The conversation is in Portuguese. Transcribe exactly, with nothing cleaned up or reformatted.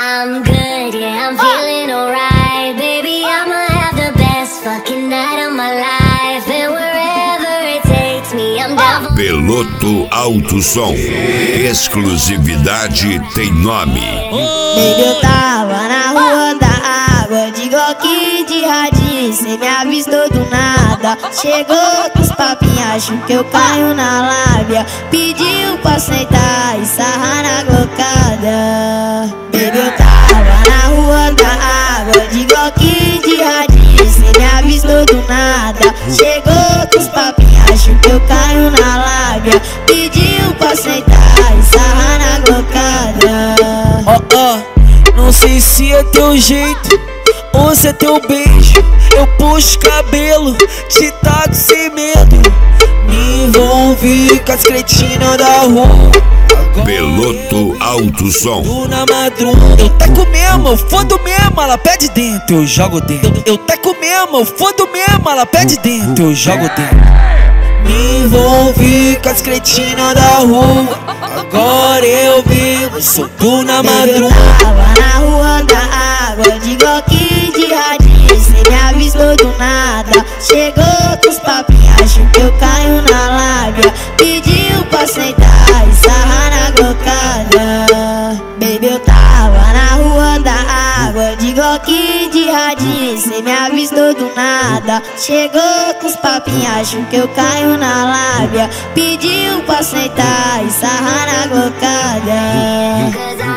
I'm good, yeah, I'm feeling alright. Baby, I'ma have the best fucking night of my life. And wherever it takes me, I'm down for... Peloto Alto Som. Exclusividade tem nome. Baby, eu tava na rua da água, de Glock de radinho, cê me avistou do nada. Chegou com os papinhos, acho que eu caio na lábia. Pediu pra sentar e sarrar na glocada. Baby, eu tava na rua da água, de Glock de radinho, cê me avistou do nada. Chegou com os papinhos, acho que eu caio na lábia. Pediu pra sentar e sarrar na glocada. Oh, oh, não sei se é teu jeito ou se é teu beijo. Eu puxo cabelo, te taco sem medo. Me envolvi com as cretinas da rua. Peloto Alto Som. Tu na madruga, eu taco mesmo, eu fodo mesmo, ela pede dentro, eu jogo dentro. Eu taco mesmo, eu fodo mesmo, ela pede dentro, eu jogo dentro. Me envolvi com as cretinas da rua. Agora eu vivo, sou tu na madruga. Eu tava na rua da água, de Glock de radinho, cê me avistou do nada. Chegou com os papinhos, acho que eu caio na lábia. Pediu pra sentar e sarrar na glocada. Baby, eu tava na rua da água, de Glock de radinho, cê me avistou do nada. Chegou com os papinhos, acho que eu caio na lábia. Pediu pra sentar e sarrar na glocada.